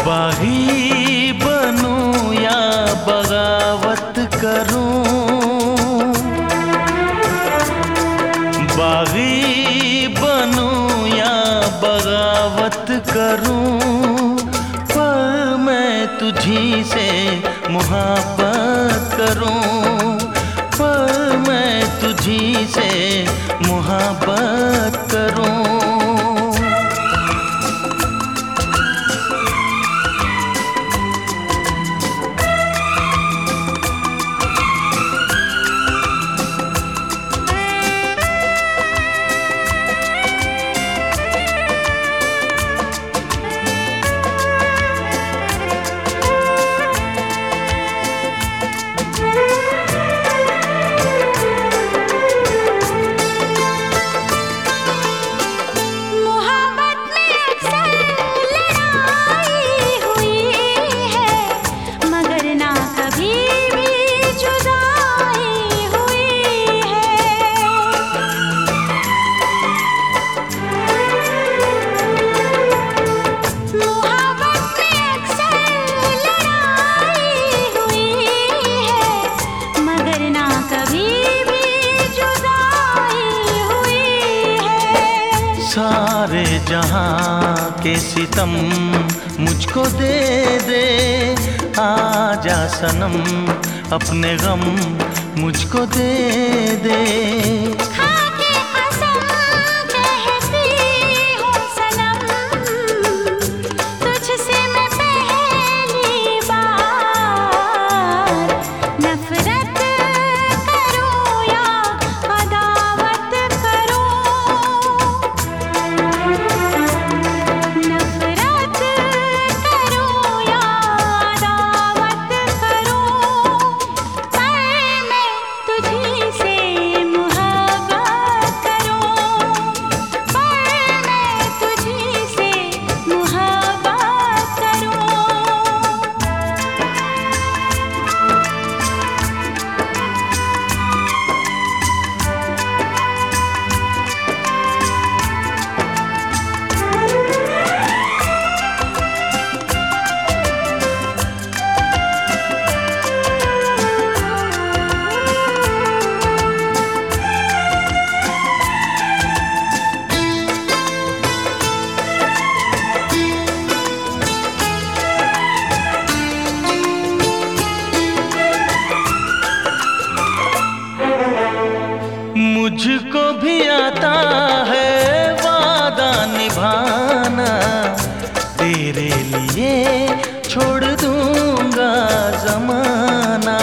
बागी बनूं या बगावत करूं, बागी बनूं या बगावत करूं, पर मैं तुझी से मुहब्बत करूं, पर मैं तुझी से मुहब्बत करूं। सारे जहां के सितम मुझको दे दे, आजा सनम अपने गम मुझको दे दे। मुझको भी आता है वादा निभाना, तेरे लिए छोड़ दूंगा ज़माना।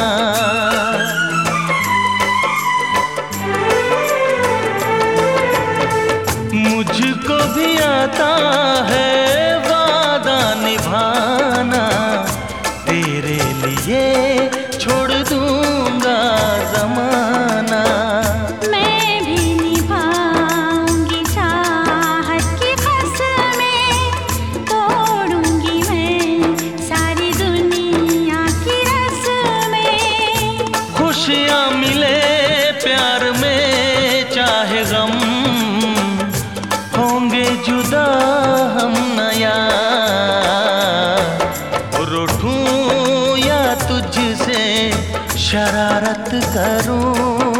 मुझको भी आता है वादा निभाना, तेरे लिए छोड़ दूंगा ज़माना। खुशियाँ मिले प्यार में चाहे गम, होंगे जुदा हम नया। रूठूं या तुझसे शरारत करूं,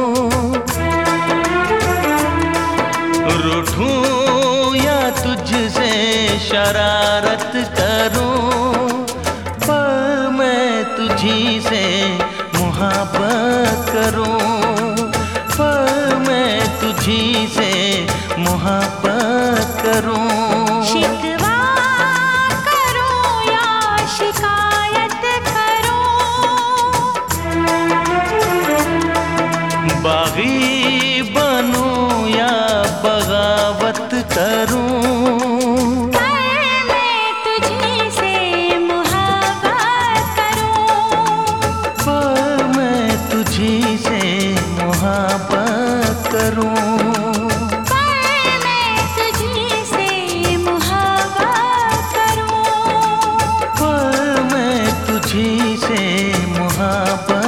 रूठूं या तुझसे शरारत करूं, पर मैं तुझी से मुहब्बत करूं, पर मैं तुझी से मुहब्बत करूं। शिकवा करूं या शिकायत करूं, बागी बनूं या बगावत करूं, तुझी से मुहब्बत करूं, पर मैं तुझी से मुहब्बत करूं, पर मैं तुझी से मुहब्बत